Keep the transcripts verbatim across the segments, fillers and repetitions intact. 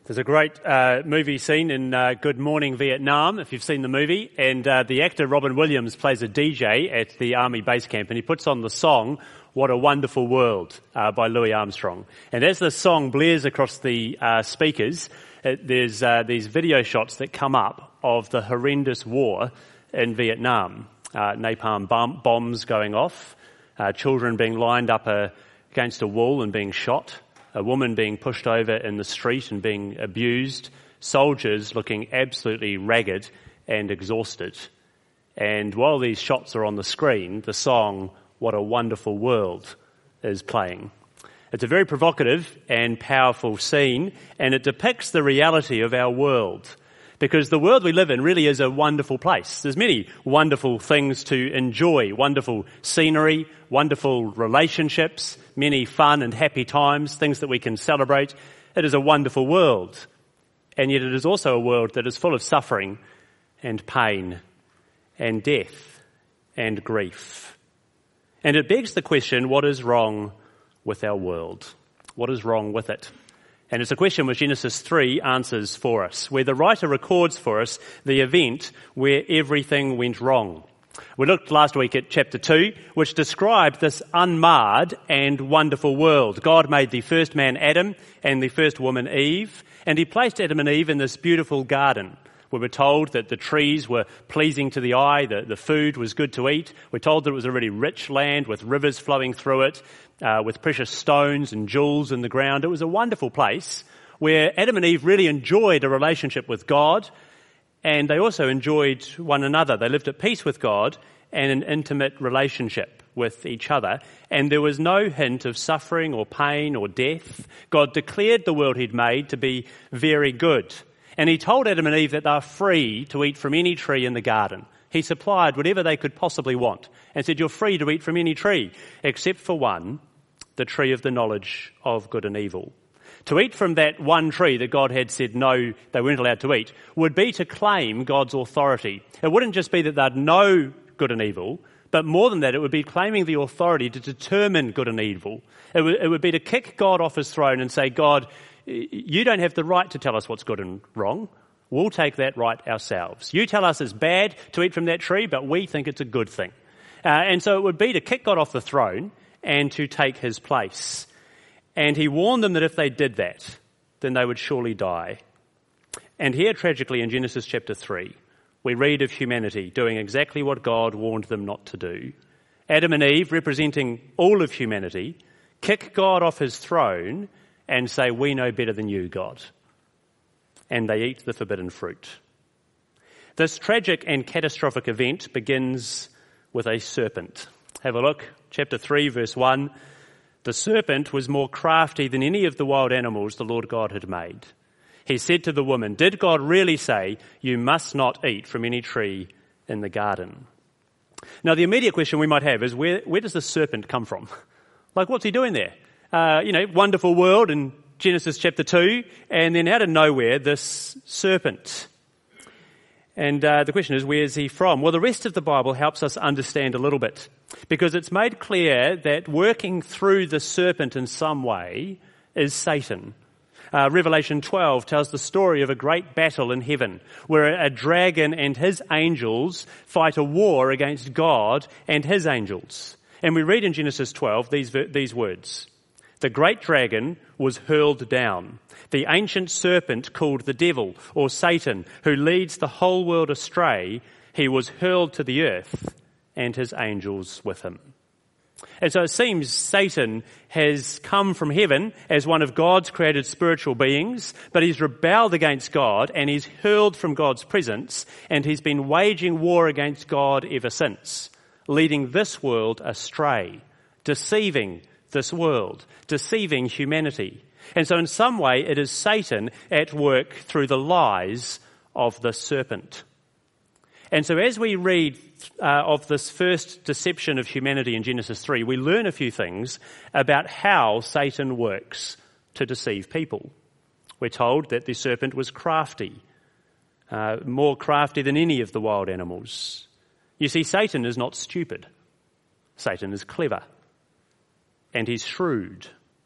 There's a great uh, movie scene in uh, Good Morning Vietnam, if you've seen the movie, and uh, the actor Robin Williams plays a D J at the army base camp, and he puts on the song "What a Wonderful World" uh, by Louis Armstrong. And as the song blares across the uh, speakers, it, there's uh, these video shots that come up of the horrendous war in Vietnam. Uh, napalm bomb- bombs going off, uh, children being lined up uh, against a wall and being shot, a woman being pushed over in the street and being abused, soldiers looking absolutely ragged and exhausted. And while these shots are on the screen, the song "What a Wonderful World" is playing. It's a very provocative and powerful scene, and it depicts the reality of our world. Because the world we live in really is a wonderful place. There's many wonderful things to enjoy, wonderful scenery, wonderful relationships, many fun and happy times, things that we can celebrate. It is a wonderful world. And yet it is also a world that is full of suffering and pain and death and grief. And it begs the question, what is wrong with our world? What is wrong with it? And it's a question which Genesis three answers for us, where the writer records for us the event where everything went wrong. We looked last week at chapter two, which described this unmarred and wonderful world. God made the first man Adam and the first woman Eve, and he placed Adam and Eve in this beautiful garden. We were told that the trees were pleasing to the eye, the, the food was good to eat. We're told that it was a really rich land with rivers flowing through it, uh, with precious stones and jewels in the ground. It was a wonderful place where Adam and Eve really enjoyed a relationship with God, and they also enjoyed one another. They lived at peace with God and an intimate relationship with each other, and there was no hint of suffering or pain or death. God declared the world he'd made to be very good. And he told Adam and Eve that they are free to eat from any tree in the garden. He supplied whatever they could possibly want and said, you're free to eat from any tree, except for one, the tree of the knowledge of good and evil. To eat from that one tree that God had said no, they weren't allowed to eat, would be to claim God's authority. It wouldn't just be that they'd know good and evil, but more than that, it would be claiming the authority to determine good and evil. It would, it would be to kick God off his throne and say, God, you don't have the right to tell us what's good and wrong. We'll take that right ourselves. You tell us it's bad to eat from that tree, but we think it's a good thing. Uh, and so it would be to kick God off the throne and to take his place. And he warned them that if they did that, then they would surely die. And here, tragically, in Genesis chapter three, we read of humanity doing exactly what God warned them not to do. Adam and Eve, representing all of humanity, kick God off his throne and say, we know better than you, God. And they eat the forbidden fruit. This tragic and catastrophic event begins with a serpent. Have a look, chapter three, verse one. The serpent was more crafty than any of the wild animals the Lord God had made. He said to the woman, did God really say, you must not eat from any tree in the garden? Now, the immediate question we might have is, where, where does the serpent come from? Like, what's he doing there? Uh, you know, wonderful world in Genesis chapter two, and then out of nowhere, this serpent. And uh, the question is, where is he from? Well, the rest of the Bible helps us understand a little bit, because it's made clear that working through the serpent in some way is Satan. Uh, Revelation twelve tells the story of a great battle in heaven, where a dragon and his angels fight a war against God and his angels. And we read in Genesis twelve these these words. The great dragon was hurled down, the ancient serpent called the devil, or Satan, who leads the whole world astray. He was hurled to the earth, and his angels with him. And so it seems Satan has come from heaven as one of God's created spiritual beings, but he's rebelled against God, and he's hurled from God's presence, and he's been waging war against God ever since, leading this world astray, deceiving this world, deceiving humanity. And so in some way it is Satan at work through the lies of the serpent. And so as we read uh, of this first deception of humanity in Genesis three, we learn a few things about how Satan works to deceive people. We're told that the serpent was crafty, uh, more crafty than any of the wild animals. You see, Satan is not stupid. Satan is clever. And he's shrewd.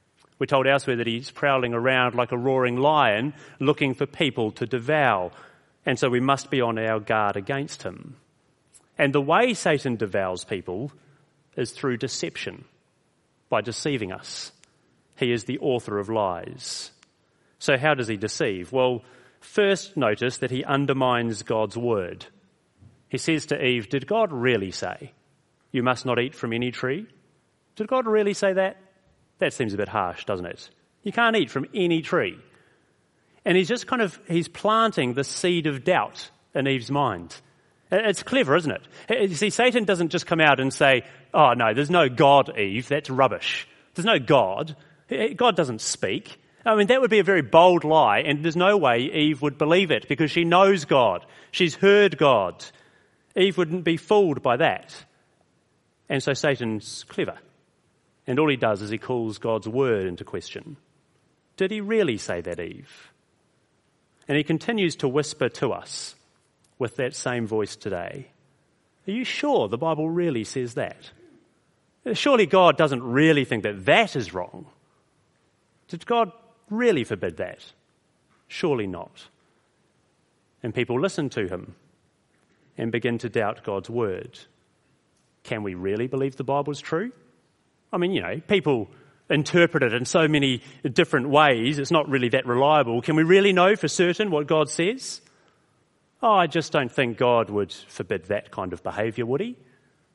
We're told elsewhere that he's prowling around like a roaring lion looking for people to devour. And so we must be on our guard against him. And the way Satan devours people is through deception, by deceiving us. He is the author of lies. So how does he deceive? Well, first notice that he undermines God's word. He says to Eve, did God really say, you must not eat from any tree? Did God really say that? That seems a bit harsh, doesn't it? You can't eat from any tree. And he's just kind of, he's planting the seed of doubt in Eve's mind. It's clever, isn't it? You see, Satan doesn't just come out and say, oh no, there's no God, Eve, that's rubbish. There's no God. God doesn't speak. I mean, that would be a very bold lie, and there's no way Eve would believe it because she knows God. She's heard God. Eve wouldn't be fooled by that. And so Satan's clever. And all he does is he calls God's word into question. Did he really say that, Eve? And he continues to whisper to us with that same voice today. Are you sure the Bible really says that? Surely God doesn't really think that that is wrong. Did God really forbid that? Surely not. And people listen to him and begin to doubt God's word. Can we really believe the Bible's true? I mean, you know, people interpret it in so many different ways, it's not really that reliable. Can we really know for certain what God says? Oh, I just don't think God would forbid that kind of behaviour, would he?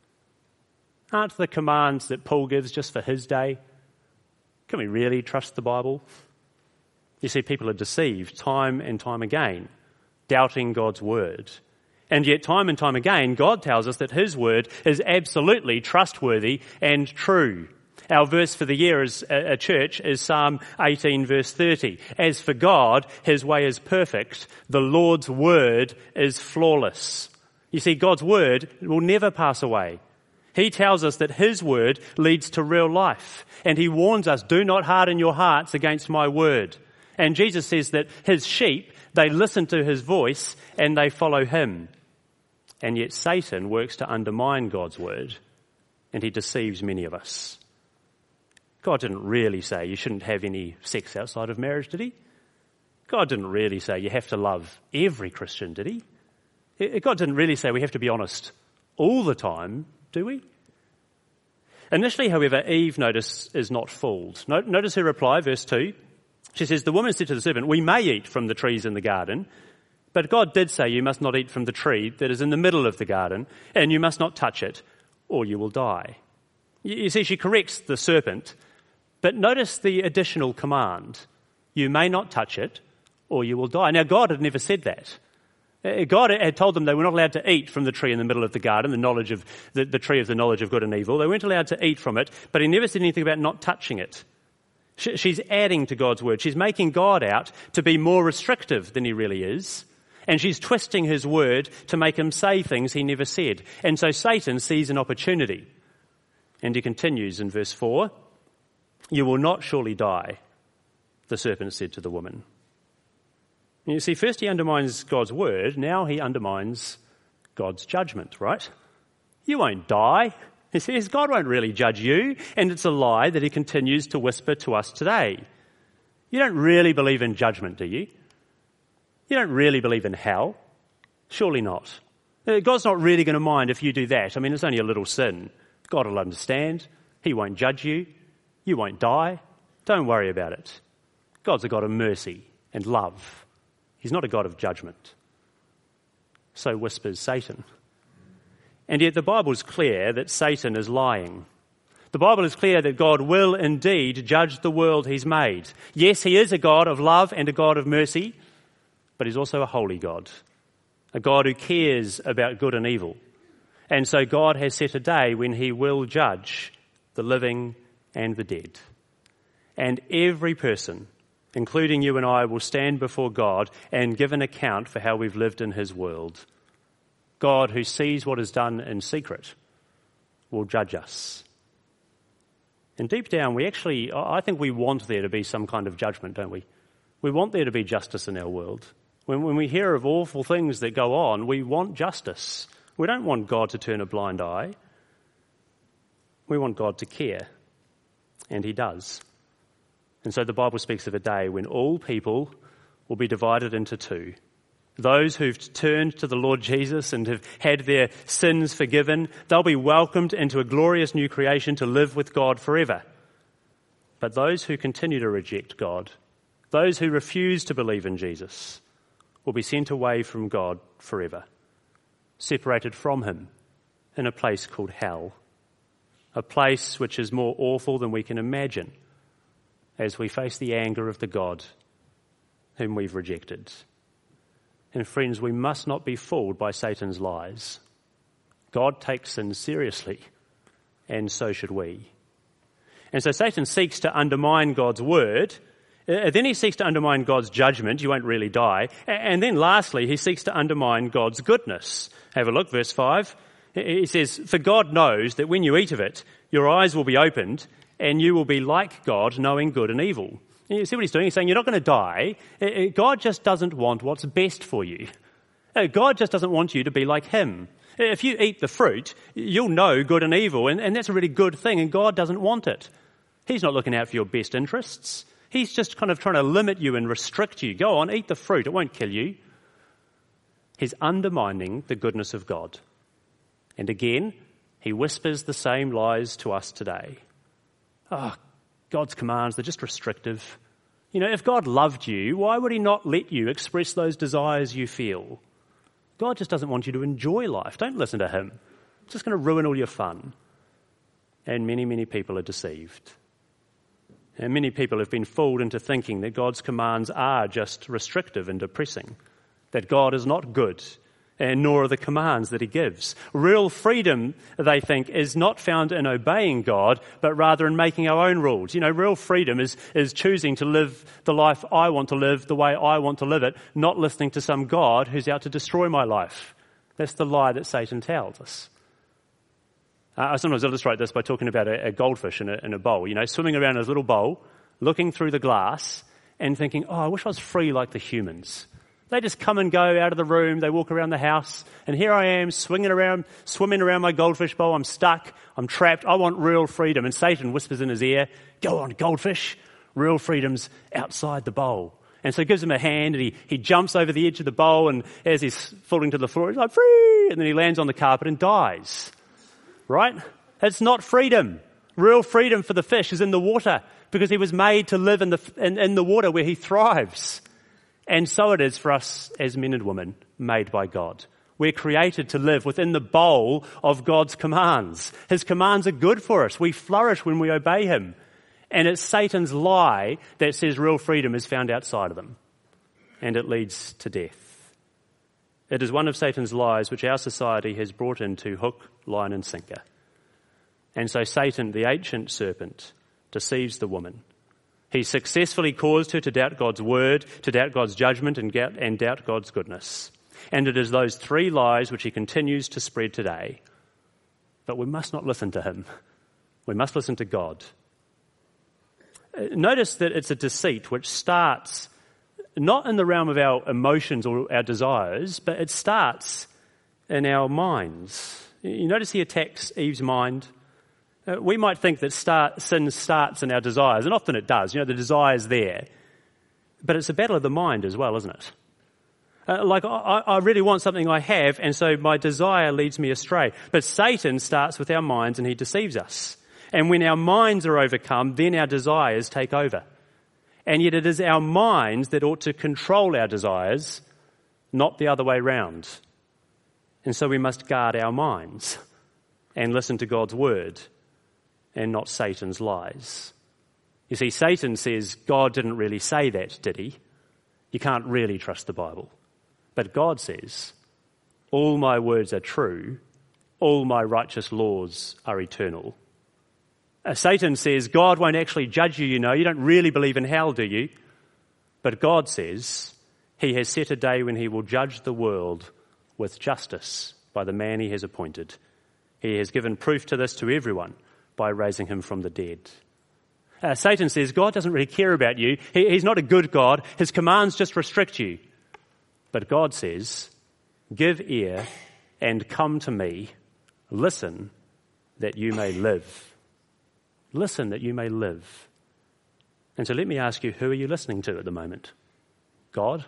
Aren't the commands that Paul gives just for his day? Can we really trust the Bible? You see, people are deceived time and time again, doubting God's word. And yet time and time again, God tells us that his word is absolutely trustworthy and true. Our verse for the year as a church is Psalm eighteen verse thirty. As for God, his way is perfect. The Lord's word is flawless. You see, God's word will never pass away. He tells us that his word leads to real life. And he warns us, do not harden your hearts against my word. And Jesus says that his sheep, they listen to his voice and they follow him. And yet Satan works to undermine God's word, and he deceives many of us. God didn't really say you shouldn't have any sex outside of marriage, did he? God didn't really say you have to love every Christian, did he? God didn't really say we have to be honest all the time, do we? Initially, however, Eve, notice, is not fooled. Notice her reply, verse two. She says, the woman said to the serpent, we may eat from the trees in the garden, but God did say you must not eat from the tree that is in the middle of the garden, and you must not touch it, or you will die. You see, she corrects the serpent, but notice the additional command. You may not touch it, or you will die. Now, God had never said that. God had told them they were not allowed to eat from the tree in the middle of the garden, the knowledge of the, the tree of the knowledge of good and evil. They weren't allowed to eat from it, but he never said anything about not touching it. She's adding to God's word. She's making God out to be more restrictive than he really is. And she's twisting his word to make him say things he never said. And so Satan sees an opportunity. And he continues in verse four, you will not surely die, the serpent said to the woman. And you see, first he undermines God's word, now he undermines God's judgment, right? You won't die. He says God won't really judge you, and it's a lie that he continues to whisper to us today. You don't really believe in judgment, do you? You don't really believe in hell? Surely not. God's not really going to mind if you do that. I mean, it's only a little sin. God will understand. He won't judge you. You won't die. Don't worry about it. God's a God of mercy and love. He's not a God of judgment. So whispers Satan. And yet the Bible is clear that Satan is lying. The Bible is clear that God will indeed judge the world he's made. Yes, he is a God of love and a God of mercy, but he's also a holy God, a God who cares about good and evil. And so God has set a day when he will judge the living and the dead. And every person, including you and I, will stand before God and give an account for how we've lived in his world. God, who sees what is done in secret, will judge us. And deep down, we actually, I think we want there to be some kind of judgment, don't we? We want there to be justice in our world. When, when we hear of awful things that go on, we want justice. We don't want God to turn a blind eye. We want God to care. And he does. And so the Bible speaks of a day when all people will be divided into two. Those who've turned to the Lord Jesus and have had their sins forgiven, they'll be welcomed into a glorious new creation to live with God forever. But those who continue to reject God, those who refuse to believe in Jesus, will be sent away from God forever, separated from him in a place called hell, a place which is more awful than we can imagine as we face the anger of the God whom we've rejected. And friends, we must not be fooled by Satan's lies. God takes sin seriously, and so should we. And so Satan seeks to undermine God's word. Uh, then he seeks to undermine God's judgment. You won't really die. And then lastly, he seeks to undermine God's goodness. Have a look, verse five. He says, "For God knows that when you eat of it, your eyes will be opened, and you will be like God, knowing good and evil." You see what he's doing? He's saying you're not going to die. God just doesn't want what's best for you. God just doesn't want you to be like him. If you eat the fruit, you'll know good and evil, and, and that's a really good thing, and God doesn't want it. He's not looking out for your best interests. He's just kind of trying to limit you and restrict you. Go on, eat the fruit. It won't kill you. He's undermining the goodness of God. And again, he whispers the same lies to us today. Oh, God's commands, they're just restrictive. You know, if God loved you, why would he not let you express those desires you feel? God just doesn't want you to enjoy life. Don't listen to him. It's just going to ruin all your fun. And many, many people are deceived. And many people have been fooled into thinking that God's commands are just restrictive and depressing, that God is not good, and nor are the commands that he gives. Real freedom, they think, is not found in obeying God, but rather in making our own rules. You know, real freedom is, is choosing to live the life I want to live the way I want to live it, not listening to some God who's out to destroy my life. That's the lie that Satan tells us. Uh, I sometimes illustrate this by talking about a, a goldfish in a, in a bowl, you know, swimming around in his little bowl, looking through the glass and thinking, oh, I wish I was free like the humans. They just come and go out of the room, they walk around the house, and here I am swinging around, swimming around my goldfish bowl. I'm stuck, I'm trapped, I want real freedom. And Satan whispers in his ear, go on, goldfish, real freedom's outside the bowl. And so he gives him a hand, and he, he jumps over the edge of the bowl, and as he's falling to the floor, he's like, free! And then he lands on the carpet and dies. Right? It's not freedom. Real freedom for the fish is in the water, because he was made to live in the, in, in the water where he thrives. And so it is for us as men and women made by God. We're created to live within the bowl of God's commands. His commands are good for us. We flourish when we obey him. And it's Satan's lie that says real freedom is found outside of them. And it leads to death. It is one of Satan's lies which our society has brought into hook, line and sinker. And so Satan, the ancient serpent, deceives the woman. He successfully caused her to doubt God's word, to doubt God's judgment, and doubt, and doubt God's goodness. And it is those three lies which he continues to spread today. But we must not listen to him. We must listen to God. Notice that it's a deceit which starts not in the realm of our emotions or our desires, but it starts in our minds. You notice he attacks Eve's mind. Uh, we might think that start, sin starts in our desires, and often it does. You know, the desire's there. But it's a battle of the mind as well, isn't it? Uh, like, I, I really want something I have, and so my desire leads me astray. But Satan starts with our minds, and he deceives us. And when our minds are overcome, then our desires take over. And yet it is our minds that ought to control our desires, not the other way round. And so we must guard our minds and listen to God's word, and not Satan's lies. You see, Satan says God didn't really say that, did he? You can't really trust the Bible. But God says, all my words are true, all my righteous laws are eternal. Uh, Satan says God won't actually judge you, you know, you don't really believe in hell, do you? But God says he has set a day when he will judge the world with justice by the man he has appointed. He has given proof to this to everyone by raising him from the dead. Uh, Satan says God doesn't really care about you. He, he's not a good God. His commands just restrict you. But God says, give ear and come to me. Listen that you may live. Listen that you may live. And so let me ask you, who are you listening to at the moment? God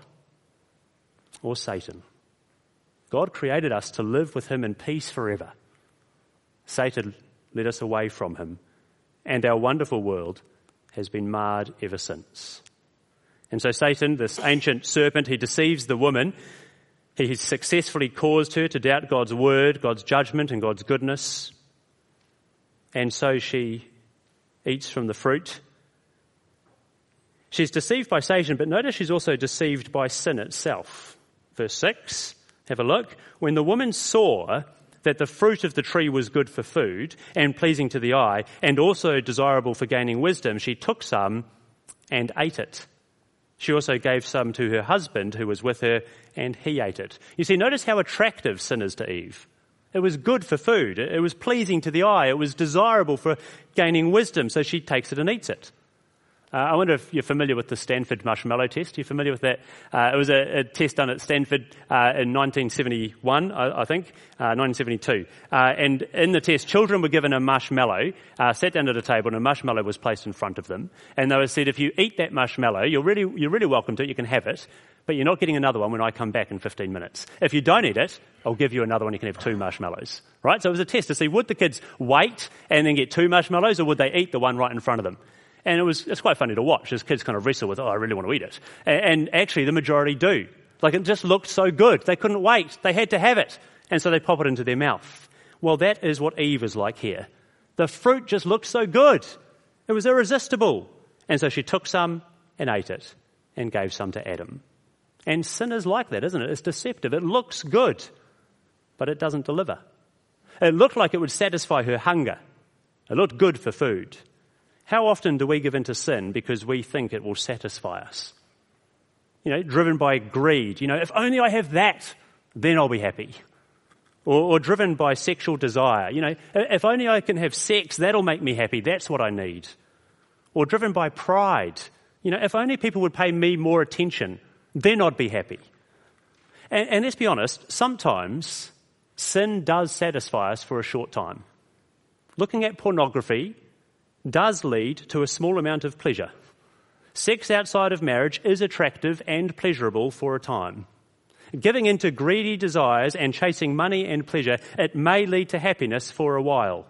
or Satan? God created us to live with him in peace forever. Satan led us away from him, and our wonderful world has been marred ever since. And so Satan, this ancient serpent, he deceives the woman. He has successfully caused her to doubt God's word, God's judgment, and God's goodness. And so she eats from the fruit. She's deceived by Satan, but notice she's also deceived by sin itself. Verse six, have a look. When the woman saw that the fruit of the tree was good for food and pleasing to the eye and also desirable for gaining wisdom, she took some and ate it. She also gave some to her husband who was with her, and he ate it. You see, notice how attractive sin is to Eve. It was good for food. It was pleasing to the eye. It was desirable for gaining wisdom, so she takes it and eats it. Uh, I wonder if you're familiar with the Stanford marshmallow test. Are you familiar with that? Uh, it was a, a test done at Stanford uh, in nineteen seventy-one, I, I think, uh, nineteen seventy-two. Uh, and in the test, children were given a marshmallow, uh, sat down at a table, and a marshmallow was placed in front of them. And they were said, if you eat that marshmallow, you're really, you're really welcome to it, you can have it, but you're not getting another one when I come back in fifteen minutes. If you don't eat it, I'll give you another one, you can have two marshmallows. Right? So it was a test to see, would the kids wait and then get two marshmallows, or would they eat the one right in front of them? And it was, it's quite funny to watch as kids kind of wrestle with, oh, I really want to eat it. And, and actually the majority do. Like it just looked so good. They couldn't wait. They had to have it. And so they pop it into their mouth. Well, that is what Eve is like here. The fruit just looked so good. It was irresistible. And so she took some and ate it and gave some to Adam. And sin is like that, isn't it? It's deceptive. It looks good, but it doesn't deliver. It looked like it would satisfy her hunger. It looked good for food. How often do we give in to sin because we think it will satisfy us? You know, driven by greed. You know, if only I have that, then I'll be happy. Or, or driven by sexual desire. You know, if only I can have sex, that'll make me happy. That's what I need. Or driven by pride. You know, if only people would pay me more attention, then I'd be happy. And, and let's be honest, sometimes sin does satisfy us for a short time. Looking at pornography does lead to a small amount of pleasure. Sex outside of marriage is attractive and pleasurable for a time. Giving in to greedy desires and chasing money and pleasure, it may lead to happiness for a while.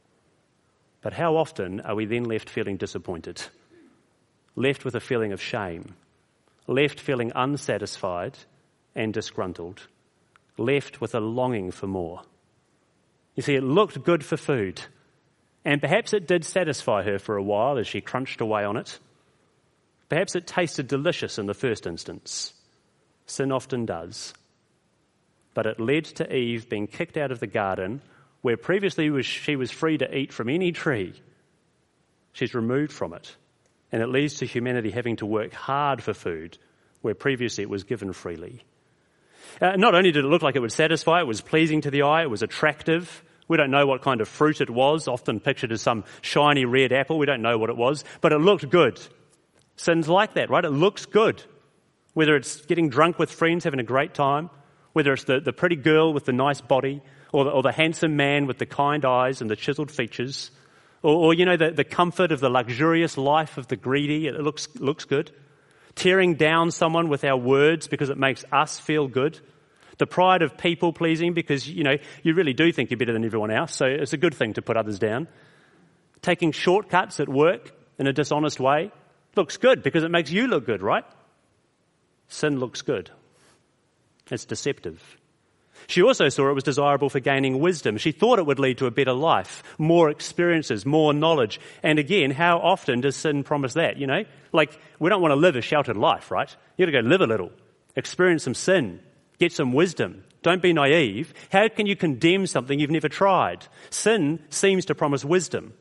But how often are we then left feeling disappointed? Left with a feeling of shame? Left feeling unsatisfied and disgruntled? Left with a longing for more? You see, it looked good for food. And perhaps it did satisfy her for a while as she crunched away on it. Perhaps it tasted delicious in the first instance. Sin often does. But it led to Eve being kicked out of the garden where previously was, she was free to eat from any tree. She's removed from it. And it leads to humanity having to work hard for food where previously it was given freely. Uh, not only did it look like it would satisfy, it was pleasing to the eye, it was attractive. We don't know what kind of fruit it was, often pictured as some shiny red apple. We don't know what it was, but it looked good. Sin's like that, right? It looks good. Whether it's getting drunk with friends, having a great time, whether it's the, the pretty girl with the nice body, or the, or the handsome man with the kind eyes and the chiseled features, or, or you know, the, the comfort of the luxurious life of the greedy, it looks, looks good. Tearing down someone with our words because it makes us feel good. The pride of people-pleasing because, you know, you really do think you're better than everyone else, so it's a good thing to put others down. Taking shortcuts at work in a dishonest way looks good because it makes you look good, right? Sin looks good. It's deceptive. She also saw it was desirable for gaining wisdom. She thought it would lead to a better life, more experiences, more knowledge. And again, how often does sin promise that, you know? Like, we don't want to live a sheltered life, right? You've got to go live a little, experience some sin. Get some wisdom. Don't be naive. How can you condemn something you've never tried? Sin seems to promise wisdom.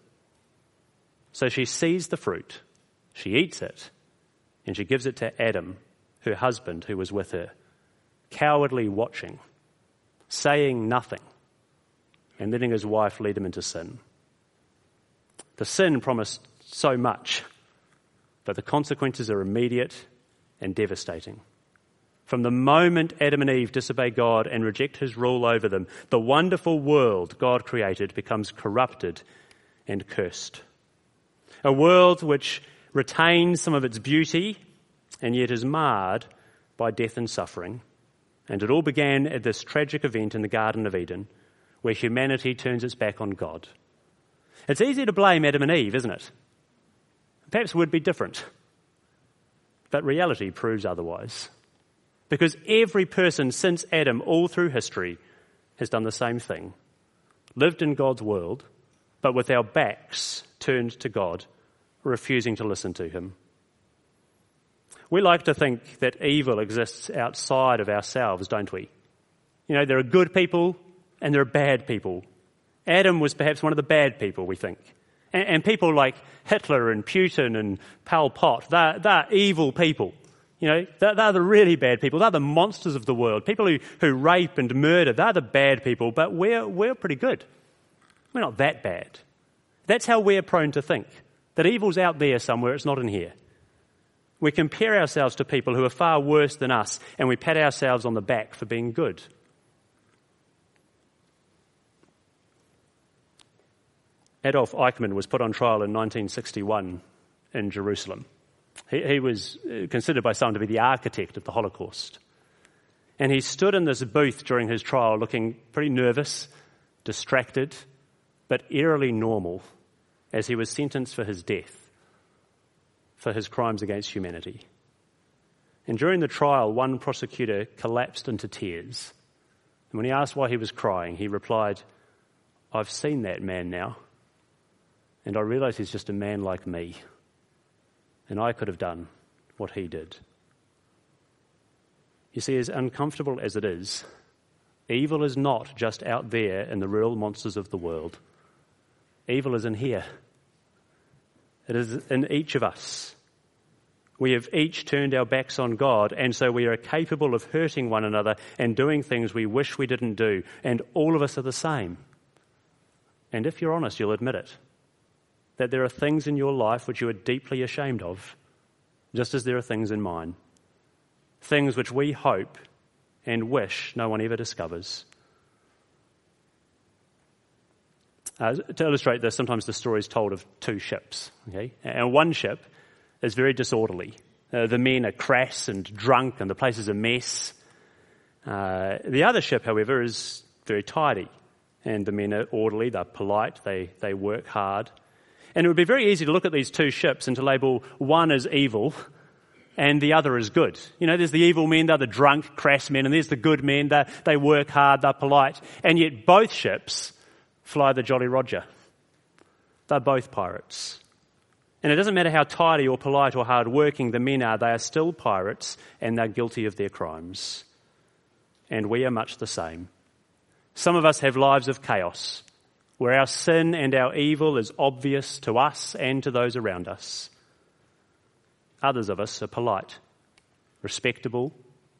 So she sees the fruit, she eats it, and she gives it to Adam, her husband, who was with her, cowardly watching, saying nothing, and letting his wife lead him into sin. The sin promised so much, but the consequences are immediate and devastating. From the moment Adam and Eve disobey God and reject his rule over them, the wonderful world God created becomes corrupted and cursed. A world which retains some of its beauty, and yet is marred by death and suffering. And it all began at this tragic event in the Garden of Eden, where humanity turns its back on God. It's easy to blame Adam and Eve, isn't it? Perhaps it would be different. But reality proves otherwise. Because every person since Adam all through history has done the same thing. Lived in God's world, but with our backs turned to God, refusing to listen to him. We like to think that evil exists outside of ourselves, don't we? You know, there are good people and there are bad people. Adam was perhaps one of the bad people, we think. And, and people like Hitler and Putin and Pol Pot, they're, they're evil people. You know, they're, they're the really bad people. They're the monsters of the world. People who, who rape and murder, they're the bad people, but we're, we're pretty good. We're not that bad. That's how we're prone to think, that evil's out there somewhere, it's not in here. We compare ourselves to people who are far worse than us, and we pat ourselves on the back for being good. Adolf Eichmann was put on trial in nineteen sixty-one in Jerusalem. He, he was considered by some to be the architect of the Holocaust. And he stood in this booth during his trial looking pretty nervous, distracted, but eerily normal as he was sentenced for his death, for his crimes against humanity. And during the trial, one prosecutor collapsed into tears. And when he asked why he was crying, he replied, "I've seen that man now, and I realise he's just a man like me, and I could have done what he did." You see, as uncomfortable as it is, evil is not just out there in the real monsters of the world. Evil is in here. It is in each of us. We have each turned our backs on God, and so we are capable of hurting one another and doing things we wish we didn't do, and all of us are the same. And if you're honest, you'll admit it, that there are things in your life which you are deeply ashamed of, just as there are things in mine. Things which we hope and wish no one ever discovers. Uh, to illustrate this, sometimes the story is told of two ships. Okay? And one ship is very disorderly. Uh, the men are crass and drunk and the place is a mess. Uh, the other ship, however, is very tidy. And the men are orderly, they're polite, they, they work hard. And it would be very easy to look at these two ships and to label one as evil and the other as good. You know, there's the evil men, they're the drunk, crass men, and there's the good men, they they work hard, they're polite. And yet both ships fly the Jolly Roger. They're both pirates. And it doesn't matter how tidy or polite or hard-working the men are, they are still pirates and they're guilty of their crimes. And we are much the same. Some of us have lives of chaos, where our sin and our evil is obvious to us and to those around us. Others of us are polite, respectable,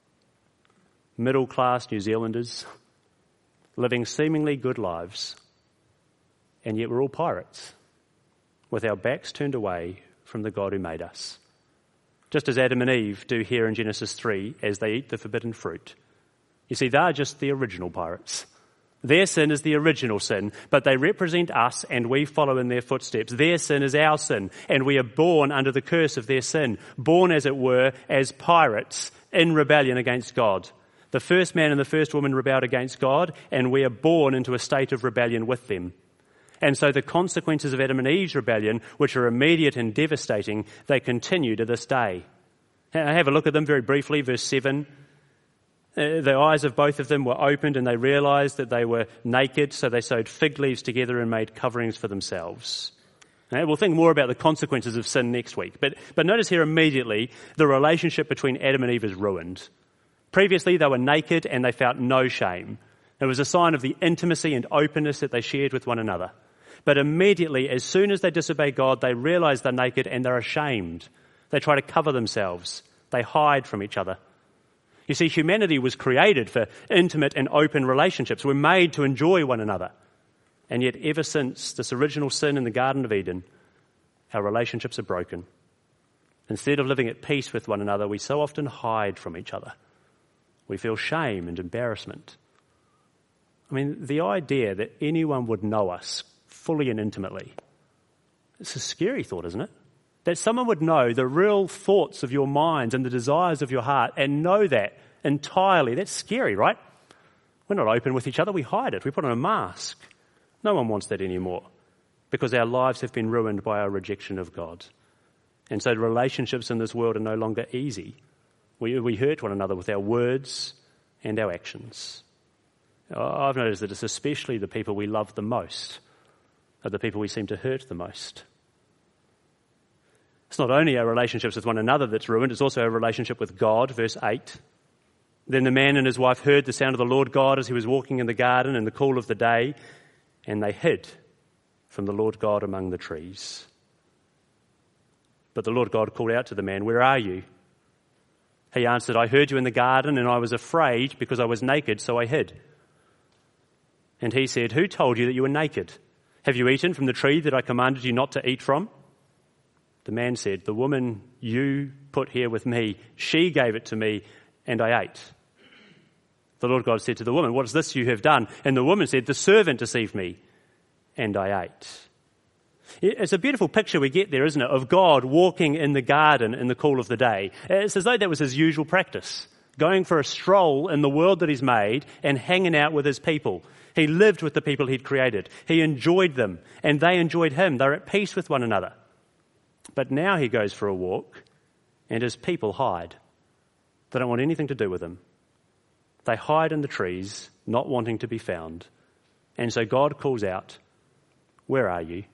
middle-class New Zealanders, living seemingly good lives, and yet we're all pirates, with our backs turned away from the God who made us. Just as Adam and Eve do here in Genesis three as they eat the forbidden fruit. You see, they're just the original pirates. Their sin is the original sin, but they represent us and we follow in their footsteps. Their sin is our sin, and we are born under the curse of their sin, born, as it were, as pirates in rebellion against God. The first man and the first woman rebelled against God, and we are born into a state of rebellion with them. And so the consequences of Adam and Eve's rebellion, which are immediate and devastating, they continue to this day. Have a look at them very briefly, verse seven. Uh, the eyes of both of them were opened and they realized that they were naked, so they sewed fig leaves together and made coverings for themselves. Now, we'll think more about the consequences of sin next week, but, but notice here immediately the relationship between Adam and Eve is ruined. Previously they were naked and they felt no shame. It was a sign of the intimacy and openness that they shared with one another. But immediately, as soon as they disobey God, they realize they're naked and they're ashamed. They try to cover themselves. They hide from each other. You see, humanity was created for intimate and open relationships. We're made to enjoy one another. And yet, ever since this original sin in the Garden of Eden, our relationships are broken. Instead of living at peace with one another, we so often hide from each other. We feel shame and embarrassment. I mean, the idea that anyone would know us fully and intimately, it's a scary thought, isn't it? That someone would know the real thoughts of your minds and the desires of your heart and know that entirely. That's scary, right? We're not open with each other. We hide it. We put on a mask. No one wants that anymore because our lives have been ruined by our rejection of God. And so the relationships in this world are no longer easy. We, we hurt one another with our words and our actions. I've noticed that it's especially the people we love the most are the people we seem to hurt the most. It's not only our relationships with one another that's ruined, it's also our relationship with God, verse eight. Then the man and his wife heard the sound of the Lord God as he was walking in the garden in the cool of the day, and they hid from the Lord God among the trees. But the Lord God called out to the man, "Where are you?" He answered, "I heard you in the garden, and I was afraid because I was naked, so I hid." And he said, "Who told you that you were naked? Have you eaten from the tree that I commanded you not to eat from?" The man said, "The woman you put here with me, she gave it to me, and I ate." The Lord God said to the woman, "What is this you have done?" And the woman said, "The servant deceived me, and I ate." It's a beautiful picture we get there, isn't it, of God walking in the garden in the cool of the day. It's as though that was his usual practice, going for a stroll in the world that he's made and hanging out with his people. He lived with the people he'd created. He enjoyed them, and they enjoyed him. They're at peace with one another. But now he goes for a walk, and his people hide. They don't want anything to do with him. They hide in the trees, not wanting to be found. And so God calls out, "Where are you?"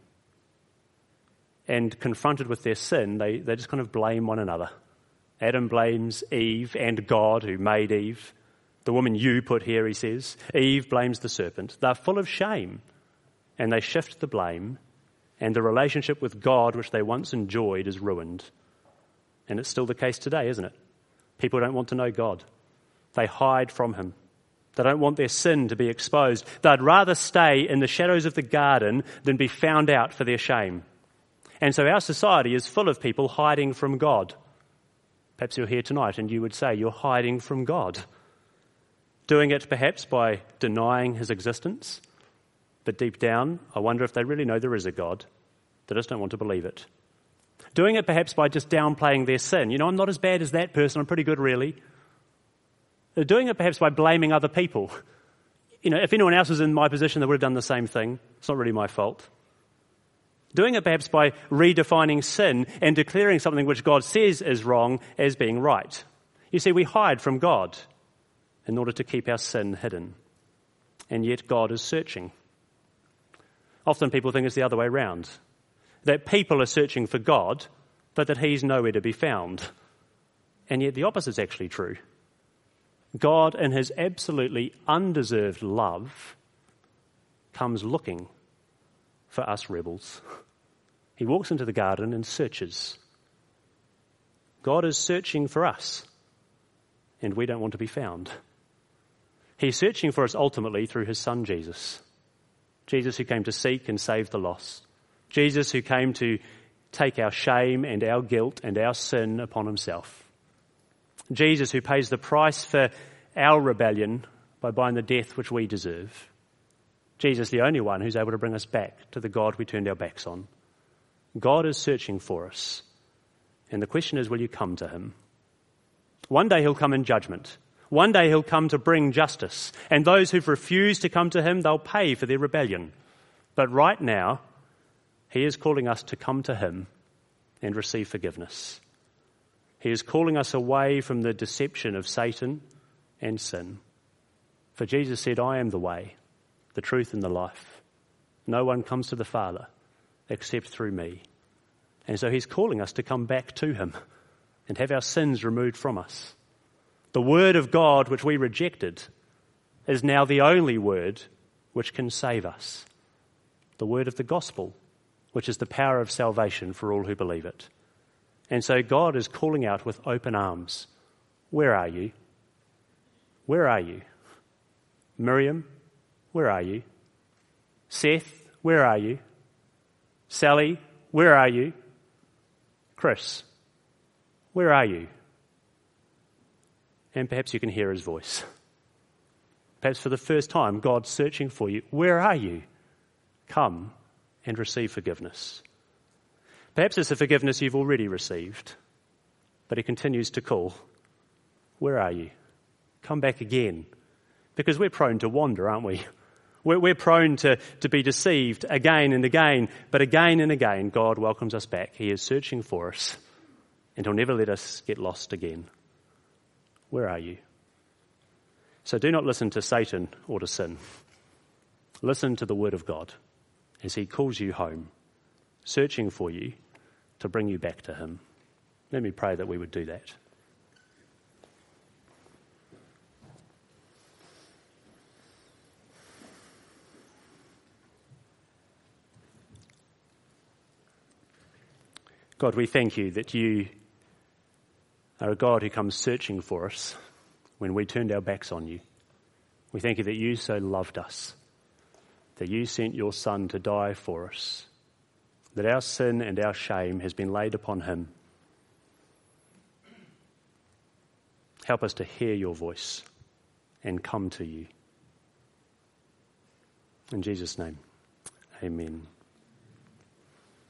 And confronted with their sin, they, they just kind of blame one another. Adam blames Eve and God who made Eve. The woman you put here, he says. Eve blames the serpent. They're full of shame, and they shift the blame, and the relationship with God, which they once enjoyed, is ruined. And it's still the case today, isn't it? People don't want to know God. They hide from him. They don't want their sin to be exposed. They'd rather stay in the shadows of the garden than be found out for their shame. And so our society is full of people hiding from God. Perhaps you're here tonight and you would say you're hiding from God. Doing it perhaps by denying his existence. But deep down, I wonder if they really know there is a God. They just don't want to believe it. Doing it perhaps by just downplaying their sin. You know, I'm not as bad as that person. I'm pretty good, really. They're doing it perhaps by blaming other people. You know, if anyone else was in my position, they would have done the same thing. It's not really my fault. Doing it perhaps by redefining sin and declaring something which God says is wrong as being right. You see, we hide from God in order to keep our sin hidden. And yet God is searching. Often people think it's the other way around. That people are searching for God, but that he's nowhere to be found. And yet the opposite is actually true. God, in his absolutely undeserved love, comes looking for us rebels. He walks into the garden and searches. God is searching for us, and we don't want to be found. He's searching for us ultimately through his son Jesus. Jesus who came to seek and save the lost. Jesus who came to take our shame and our guilt and our sin upon himself. Jesus who pays the price for our rebellion by buying the death which we deserve. Jesus, the only one who's able to bring us back to the God we turned our backs on. God is searching for us. And the question is, will you come to him? One day he'll come in judgment. One day he'll come to bring justice. And those who've refused to come to him, they'll pay for their rebellion. But right now, he is calling us to come to him and receive forgiveness. He is calling us away from the deception of Satan and sin. For Jesus said, "I am the way, the truth and the life. No one comes to the Father except through me." And so he's calling us to come back to him and have our sins removed from us. The word of God which we rejected is now the only word which can save us. The word of the gospel, which is the power of salvation for all who believe it. And so God is calling out with open arms. Where are you? Where are you? Miriam, where are you? Seth, where are you? Sally, where are you? Chris, where are you? And perhaps you can hear his voice. Perhaps for the first time, God's searching for you. Where are you? Come and receive forgiveness. Perhaps it's a forgiveness you've already received, but he continues to call. Where are you? Come back again. Because we're prone to wander, aren't we? We're, we're prone to, to be deceived again and again, but again and again, God welcomes us back. He is searching for us, and he'll never let us get lost again. Where are you? So do not listen to Satan or to sin. Listen to the word of God as he calls you home, searching for you to bring you back to him. Let me pray that we would do that. God, we thank you that you are a God who comes searching for us when we turned our backs on you. We thank you that you so loved us, that you sent your Son to die for us, that our sin and our shame has been laid upon him. Help us to hear your voice and come to you. In Jesus' name, amen.